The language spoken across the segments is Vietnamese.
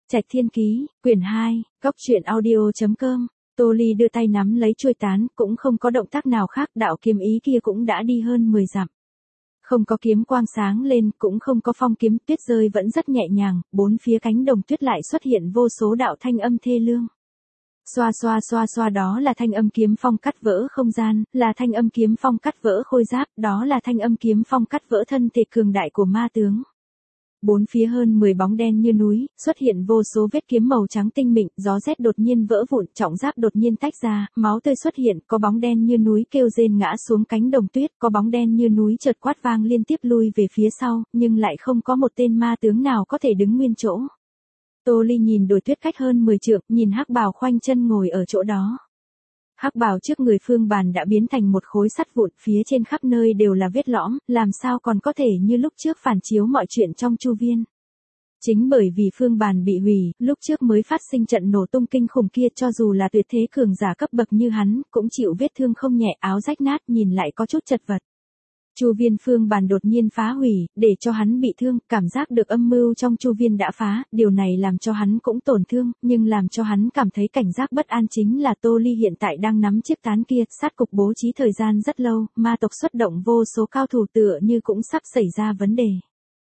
Trạch Thiên Ký, quyển 2, góc truyện audio.com. Tô Ly đưa tay nắm lấy chuôi tán, cũng không có động tác nào khác, đạo kiếm ý kia cũng đã đi hơn 10 dặm. Không có kiếm quang sáng lên, cũng không có phong kiếm, tuyết rơi vẫn rất nhẹ nhàng, bốn phía cánh đồng tuyết lại xuất hiện vô số đạo thanh âm thê lương. Xoa xoa xoa xoa, đó là thanh âm kiếm phong cắt vỡ không gian, là thanh âm kiếm phong cắt vỡ khôi giáp, đó là thanh âm kiếm phong cắt vỡ thân thể cường đại của ma tướng. Bốn phía hơn 10 bóng đen như núi, xuất hiện vô số vết kiếm màu trắng tinh mịn, gió rét đột nhiên vỡ vụn, trọng giáp đột nhiên tách ra, máu tươi xuất hiện, có bóng đen như núi kêu rên ngã xuống cánh đồng tuyết, có bóng đen như núi chợt quát vang liên tiếp lui về phía sau, nhưng lại không có một tên ma tướng nào có thể đứng nguyên chỗ. Tô Ly nhìn đồi tuyết cách hơn 10 trượng, nhìn Hắc Bào khoanh chân ngồi ở chỗ đó. Hắc bào trước người Phương Bàn đã biến thành một khối sắt vụn, phía trên khắp nơi đều là vết lõm, làm sao còn có thể như lúc trước phản chiếu mọi chuyện trong chu viên. Chính bởi vì Phương Bàn bị hủy, lúc trước mới phát sinh trận nổ tung kinh khủng kia, cho dù là tuyệt thế cường giả cấp bậc như hắn, cũng chịu vết thương không nhẹ, áo rách nát, nhìn lại có chút chật vật. Chu viên Phương Bàn đột nhiên phá hủy, để cho hắn bị thương, cảm giác được âm mưu trong chu viên đã phá, điều này làm cho hắn cũng tổn thương, nhưng làm cho hắn cảm thấy cảnh giác bất an chính là Tô Ly hiện tại đang nắm chiếc tán kia, sát cục bố trí thời gian rất lâu, ma tộc xuất động vô số cao thủ tựa như cũng sắp xảy ra vấn đề.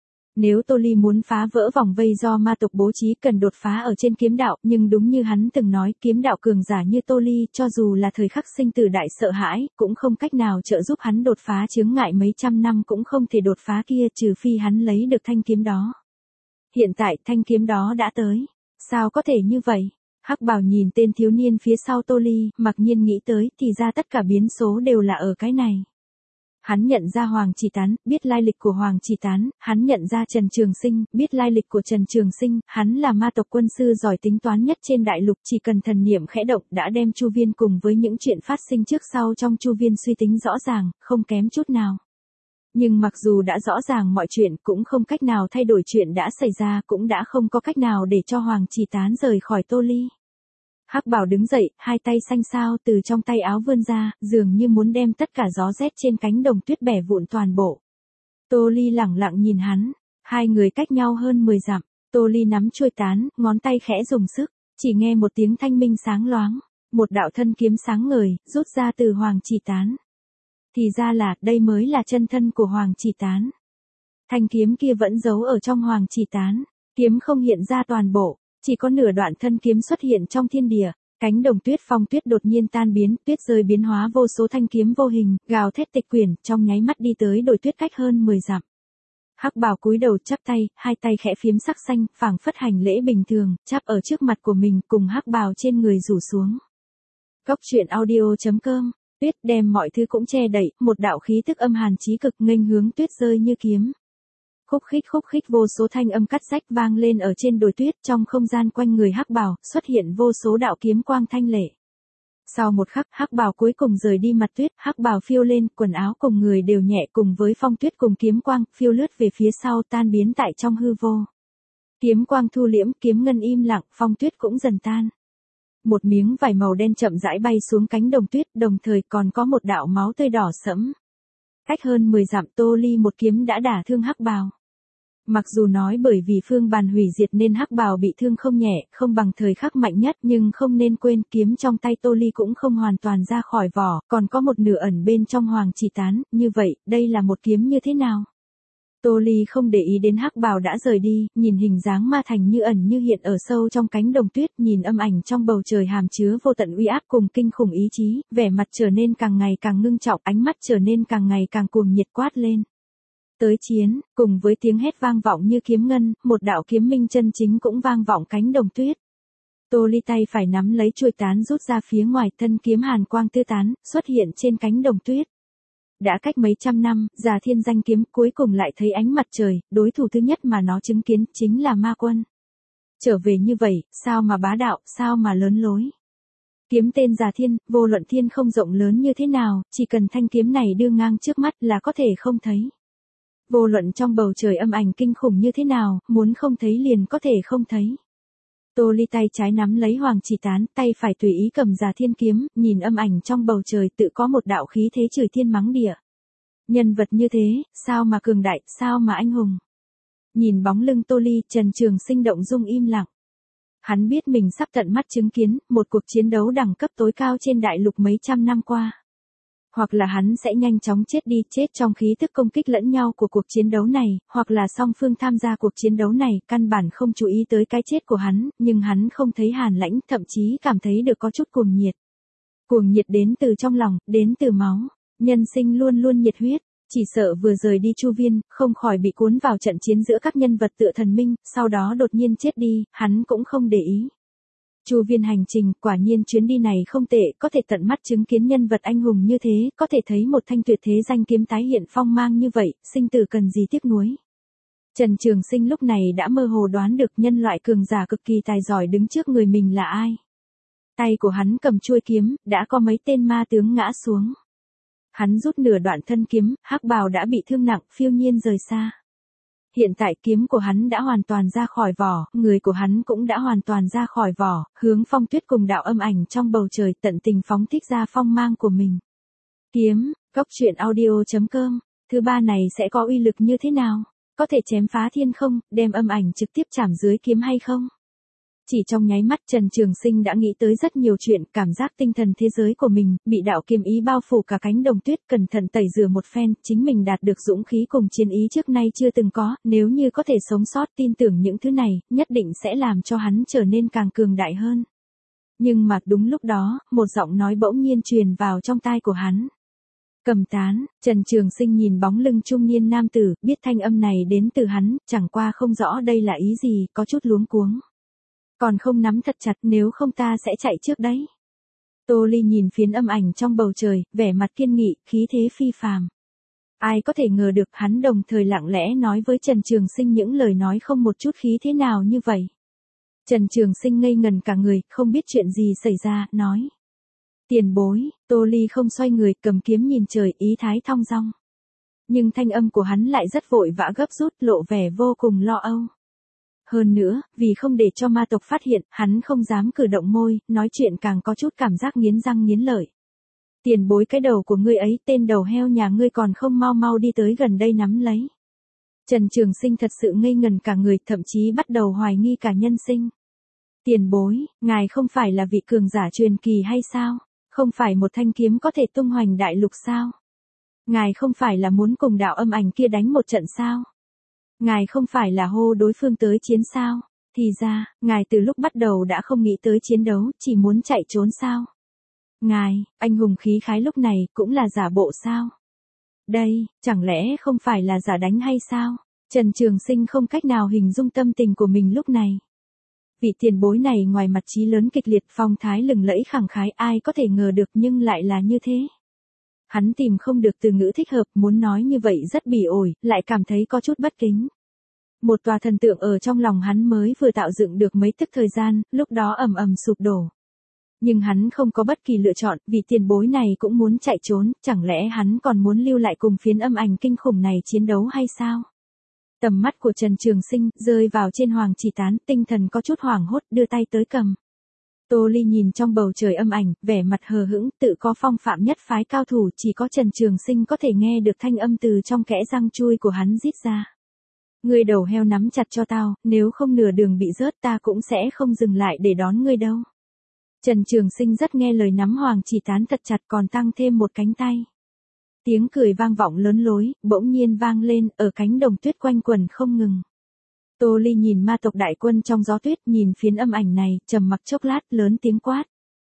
Nếu Tô Ly muốn phá vỡ vòng vây do ma tộc bố trí cần đột phá ở trên kiếm đạo, nhưng đúng như hắn từng nói, kiếm đạo cường giả như Tô Ly, cho dù là thời khắc sinh tử đại sợ hãi, cũng không cách nào trợ giúp hắn đột phá, chướng ngại mấy trăm năm cũng không thể đột phá kia, trừ phi hắn lấy được thanh kiếm đó. Hiện tại thanh kiếm đó đã tới. Sao có thể như vậy? Hắc Bào nhìn tên thiếu niên phía sau Tô Ly, mặc nhiên nghĩ tới, thì ra tất cả biến số đều là ở cái này. Hắn nhận ra Hoàng Chỉ Tán, biết lai lịch của Hoàng Chỉ Tán, hắn nhận ra Trần Trường Sinh, biết lai lịch của Trần Trường Sinh, hắn là ma tộc quân sư giỏi tính toán nhất trên đại lục, chỉ cần thần niệm khẽ động đã đem chu viên cùng với những chuyện phát sinh trước sau trong chu viên suy tính rõ ràng, không kém chút nào. Nhưng mặc dù đã rõ ràng mọi chuyện, cũng không cách nào thay đổi chuyện đã xảy ra, cũng đã không có cách nào để cho Hoàng Chỉ Tán rời khỏi Tô Ly. Hắc Bào đứng dậy, hai tay xanh xao từ trong tay áo vươn ra, dường như muốn đem tất cả gió rét trên cánh đồng tuyết bẻ vụn toàn bộ. Tô Ly lẳng lặng nhìn hắn, hai người cách nhau hơn 10 dặm, Tô Ly nắm chuôi tán, ngón tay khẽ dùng sức, chỉ nghe một tiếng thanh minh sáng loáng, một đạo thân kiếm sáng ngời, rút ra từ Hoàng Chỉ Tán. Thì ra là, đây mới là chân thân của Hoàng Chỉ Tán. Thanh kiếm kia vẫn giấu ở trong Hoàng Chỉ Tán, kiếm không hiện ra toàn bộ. Chỉ có nửa đoạn thân kiếm xuất hiện trong thiên địa, cánh đồng tuyết phong tuyết đột nhiên tan biến, tuyết rơi biến hóa vô số thanh kiếm vô hình, gào thét tịch quyển, trong nháy mắt đi tới đồi tuyết cách hơn 10 dặm. Hắc Bào cúi đầu chắp tay, hai tay khẽ phiếm sắc xanh, phảng phất hành lễ bình thường, chắp ở trước mặt của mình, cùng Hắc Bào trên người rủ xuống. Góc truyện audio.com, tuyết đem mọi thứ cũng che đậy, một đạo khí tức âm hàn chí cực nghênh hướng tuyết rơi như kiếm. Khúc khích vô số thanh âm cắt rách vang lên ở trên đồi tuyết, trong không gian quanh người Hắc Bào xuất hiện vô số đạo kiếm quang thanh lệ. Sau một khắc, Hắc Bào cuối cùng rời đi mặt tuyết, Hắc Bào phiêu lên, quần áo cùng người đều nhẹ, cùng với phong tuyết cùng kiếm quang, phiêu lướt về phía sau, tan biến tại trong hư vô. Kiếm quang thu liễm, kiếm ngân im lặng, phong tuyết cũng dần tan. Một miếng vải màu đen chậm rãi bay xuống cánh đồng tuyết, đồng thời còn có một đạo máu tươi đỏ sẫm. Cách hơn 10 dặm, Tô Ly một kiếm đã đả thương Hắc Bào. Mặc dù nói bởi vì Phương Bàn hủy diệt nên Hắc Bào bị thương không nhẹ, không bằng thời khắc mạnh nhất, nhưng không nên quên kiếm trong tay Tô Ly cũng không hoàn toàn ra khỏi vỏ, còn có một nửa ẩn bên trong Hoàng Chỉ Tán, như vậy, đây là một kiếm như thế nào? Tô Ly không để ý đến Hắc Bào đã rời đi, nhìn hình dáng ma thành như ẩn như hiện ở sâu trong cánh đồng tuyết, nhìn âm ảnh trong bầu trời hàm chứa vô tận uy áp cùng kinh khủng ý chí, vẻ mặt trở nên càng ngày càng ngưng trọng, ánh mắt trở nên càng ngày càng cuồng nhiệt quát lên. Tới chiến, cùng với tiếng hét vang vọng như kiếm ngân, một đạo kiếm minh chân chính cũng vang vọng cánh đồng tuyết. Tô Ly tay phải nắm lấy chuôi tán rút ra phía ngoài, thân kiếm hàn quang tứ tán, xuất hiện trên cánh đồng tuyết. Đã cách mấy trăm năm, Già Thiên danh kiếm cuối cùng lại thấy ánh mặt trời, đối thủ thứ nhất mà nó chứng kiến chính là ma quân. Trở về như vậy, sao mà bá đạo, sao mà lớn lối. Kiếm tên Già Thiên, vô luận thiên không rộng lớn như thế nào, chỉ cần thanh kiếm này đưa ngang trước mắt là có thể không thấy. Vô luận trong bầu trời âm ảnh kinh khủng như thế nào, muốn không thấy liền có thể không thấy. Tô Ly tay trái nắm lấy Hoàng Chỉ Tán, tay phải tùy ý cầm Già Thiên kiếm, nhìn âm ảnh trong bầu trời tự có một đạo khí thế chửi thiên mắng địa. Nhân vật như thế, sao mà cường đại, sao mà anh hùng. Nhìn bóng lưng Tô Ly, Trần Trường Sinh động dung im lặng. Hắn biết mình sắp tận mắt chứng kiến một cuộc chiến đấu đẳng cấp tối cao trên đại lục mấy trăm năm qua. Hoặc là hắn sẽ nhanh chóng chết đi, chết trong khí thức công kích lẫn nhau của cuộc chiến đấu này, hoặc là song phương tham gia cuộc chiến đấu này căn bản không chú ý tới cái chết của hắn, nhưng hắn không thấy hàn lãnh, thậm chí cảm thấy được có chút cuồng nhiệt. Cuồng nhiệt đến từ trong lòng, đến từ máu. Nhân sinh luôn luôn nhiệt huyết, chỉ sợ vừa rời đi Chu Viên, không khỏi bị cuốn vào trận chiến giữa các nhân vật tựa thần minh, sau đó đột nhiên chết đi, hắn cũng không để ý. Chu Viên hành trình, quả nhiên chuyến đi này không tệ, có thể tận mắt chứng kiến nhân vật anh hùng như thế, có thể thấy một thanh tuyệt thế danh kiếm tái hiện phong mang như vậy, sinh tử cần gì tiếc nuối. Trần Trường Sinh lúc này đã mơ hồ đoán được nhân loại cường giả cực kỳ tài giỏi đứng trước người mình là ai. Tay của hắn cầm chuôi kiếm, đã có mấy tên ma tướng ngã xuống. Hắn rút nửa đoạn thân kiếm, hắc bào đã bị thương nặng, phiêu nhiên rời xa. Hiện tại kiếm của hắn đã hoàn toàn ra khỏi vỏ, người của hắn cũng đã hoàn toàn ra khỏi vỏ, hướng Phong Tuyết cùng đạo âm ảnh trong bầu trời tận tình phóng thích ra phong mang của mình. Kiếm, Cốc Truyện Audio.com, thứ ba này sẽ có uy lực như thế nào? Có thể chém phá thiên không, đem âm ảnh trực tiếp chạm dưới kiếm hay không? Chỉ trong nháy mắt Trần Trường Sinh đã nghĩ tới rất nhiều chuyện, cảm giác tinh thần thế giới của mình, bị đạo kiếm ý bao phủ cả cánh đồng tuyết, cẩn thận tẩy rửa một phen, chính mình đạt được dũng khí cùng chiến ý trước nay chưa từng có, nếu như có thể sống sót tin tưởng những thứ này, nhất định sẽ làm cho hắn trở nên càng cường đại hơn. Nhưng mà đúng lúc đó, một giọng nói bỗng nhiên truyền vào trong tai của hắn. Cầm tán, Trần Trường Sinh nhìn bóng lưng trung niên nam tử, biết thanh âm này đến từ hắn, chẳng qua không rõ đây là ý gì, có chút luống cuống. Còn không nắm thật chặt, nếu không ta sẽ chạy trước đấy. Tô Ly nhìn phiến âm ảnh trong bầu trời, vẻ mặt kiên nghị, khí thế phi phàm. Ai có thể ngờ được hắn đồng thời lặng lẽ nói với Trần Trường Sinh những lời nói không một chút khí thế nào như vậy. Trần Trường Sinh ngây ngần cả người, không biết chuyện gì xảy ra, nói. Tiền bối, Tô Ly không xoay người, cầm kiếm nhìn trời, ý thái thong dong. Nhưng thanh âm của hắn lại rất vội vã gấp rút, lộ vẻ vô cùng lo âu. Hơn nữa, vì không để cho ma tộc phát hiện, hắn không dám cử động môi, nói chuyện càng có chút cảm giác nghiến răng nghiến lợi. Tiền bối, cái đầu của ngươi ấy, tên đầu heo nhà ngươi còn không mau mau đi tới gần đây nắm lấy. Trần Trường Sinh thật sự ngây ngần cả người, thậm chí bắt đầu hoài nghi cả nhân sinh. Tiền bối, ngài không phải là vị cường giả truyền kỳ hay sao? Không phải một thanh kiếm có thể tung hoành đại lục sao? Ngài không phải là muốn cùng đạo âm ảnh kia đánh một trận sao? Ngài không phải là hô đối phương tới chiến sao? Thì ra, ngài từ lúc bắt đầu đã không nghĩ tới chiến đấu, chỉ muốn chạy trốn sao? Ngài, anh hùng khí khái lúc này, cũng là giả bộ sao? Đây, chẳng lẽ không phải là giả đánh hay sao? Trần Trường Sinh không cách nào hình dung tâm tình của mình lúc này. Vị tiền bối này ngoài mặt chí lớn kịch liệt, phong thái lừng lẫy khẳng khái, ai có thể ngờ được nhưng lại là như thế. Hắn tìm không được từ ngữ thích hợp, muốn nói như vậy rất bỉ ổi, lại cảm thấy có chút bất kính. Một tòa thần tượng ở trong lòng hắn mới vừa tạo dựng được mấy tức thời gian, lúc đó ầm ầm sụp đổ. Nhưng hắn không có bất kỳ lựa chọn, vì tiền bối này cũng muốn chạy trốn, chẳng lẽ hắn còn muốn lưu lại cùng phiến âm ảnh kinh khủng này chiến đấu hay sao? Tầm mắt của Trần Trường Sinh rơi vào trên Hoàng Chỉ Tán, tinh thần có chút hoảng hốt, đưa tay tới cầm. Tô Ly nhìn trong bầu trời âm ảnh, vẻ mặt hờ hững, tự có phong phạm nhất phái cao thủ, chỉ có Trần Trường Sinh có thể nghe được thanh âm từ trong kẽ răng chui của hắn rít ra. Ngươi đầu heo nắm chặt cho tao, nếu không nửa đường bị rớt ta cũng sẽ không dừng lại để đón ngươi đâu. Trần Trường Sinh rất nghe lời, nắm Hoàng Chỉ Tán thật chặt, còn tăng thêm một cánh tay. Tiếng cười vang vọng lớn lối, bỗng nhiên vang lên, ở cánh đồng tuyết quanh quẩn không ngừng. Tô Ly nhìn ma tộc đại quân trong gió tuyết, nhìn phiến âm ảnh này, trầm mặc chốc lát, lớn tiếng quát.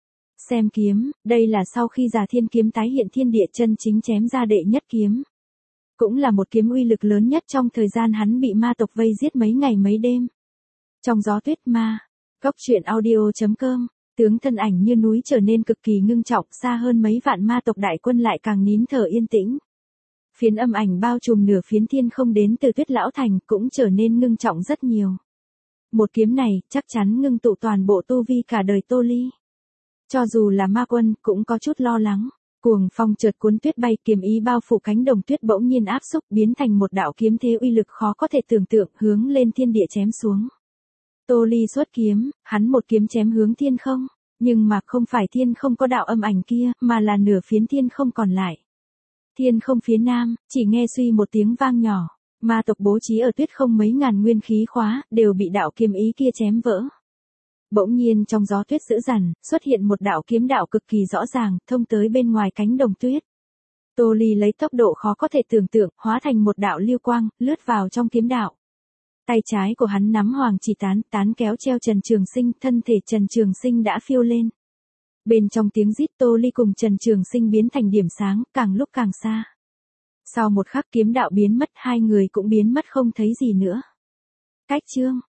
Xem kiếm, đây là sau khi Già Thiên kiếm tái hiện thiên địa chân chính chém ra đệ nhất kiếm. Cũng là một kiếm uy lực lớn nhất trong thời gian hắn bị ma tộc vây giết mấy ngày mấy đêm. Trong gió tuyết ma, Cốc Truyện Audio.com, tướng thân ảnh như núi trở nên cực kỳ ngưng trọng, xa hơn mấy vạn ma tộc đại quân lại càng nín thở yên tĩnh. Phiến âm ảnh bao trùm nửa phiến thiên không đến từ Tuyết Lão Thành cũng trở nên ngưng trọng rất nhiều. Một kiếm này chắc chắn ngưng tụ toàn bộ tu vi cả đời Tô Ly. Cho dù là ma quân cũng có chút lo lắng. Cuồng phong chợt cuốn tuyết bay, kiếm ý bao phủ cánh đồng tuyết bỗng nhiên áp xúc, biến thành một đạo kiếm thế uy lực khó có thể tưởng tượng, hướng lên thiên địa chém xuống. Tô Ly xuất kiếm, hắn một kiếm chém hướng thiên không, nhưng mà không phải thiên không có đạo âm ảnh kia, mà là nửa phiến thiên không còn lại. Thiên không phía nam, chỉ nghe suy một tiếng vang nhỏ, ma tộc bố trí ở tuyết không mấy ngàn nguyên khí khóa, đều bị đạo kiếm ý kia chém vỡ. Bỗng nhiên trong gió tuyết dữ dằn, xuất hiện một đạo kiếm đạo cực kỳ rõ ràng, thông tới bên ngoài cánh đồng tuyết. Tô Ly lấy tốc độ khó có thể tưởng tượng, hóa thành một đạo lưu quang, lướt vào trong kiếm đạo. Tay trái của hắn nắm hoàng chỉ tán, tán kéo treo Trần Trường Sinh, thân thể Trần Trường Sinh đã phiêu lên. Bên trong tiếng rít Tô Ly cùng Trần Trường Sinh biến thành điểm sáng, càng lúc càng xa. Sau một khắc kiếm đạo biến mất, hai người cũng biến mất không thấy gì nữa. Cách chương